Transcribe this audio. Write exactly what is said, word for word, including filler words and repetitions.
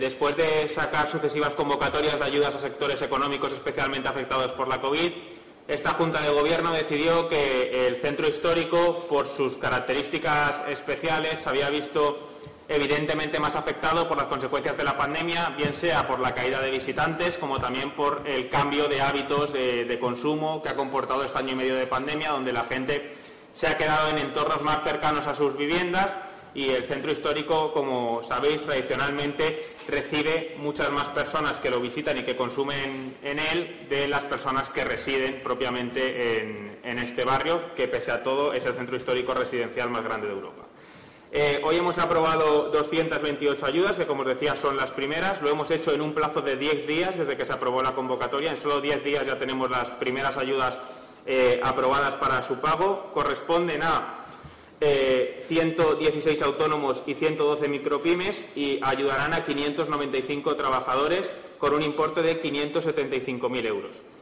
Después de sacar sucesivas convocatorias de ayudas a sectores económicos especialmente afectados por la COVID, esta Junta de Gobierno decidió que el centro histórico, por sus características especiales, se había visto evidentemente más afectado por las consecuencias de la pandemia, bien sea por la caída de visitantes, como también por el cambio de hábitos de, de consumo que ha comportado este año y medio de pandemia, donde la gente se ha quedado en entornos más cercanos a sus viviendas y el centro histórico, como sabéis, tradicionalmente recibe muchas más personas que lo visitan y que consumen en él de las personas que residen propiamente en, en este barrio, que pese a todo es el centro histórico residencial más grande de Europa. Eh, hoy hemos aprobado doscientas veintiocho ayudas, que como os decía son las primeras. Lo hemos hecho en un plazo de diez días desde que se aprobó la convocatoria. En solo diez días ya tenemos las primeras ayudas eh, aprobadas para su pago. Corresponden a eh, ciento dieciséis autónomos y ciento doce micropymes y ayudarán a quinientos noventa y cinco trabajadores con un importe de quinientos setenta y cinco mil euros.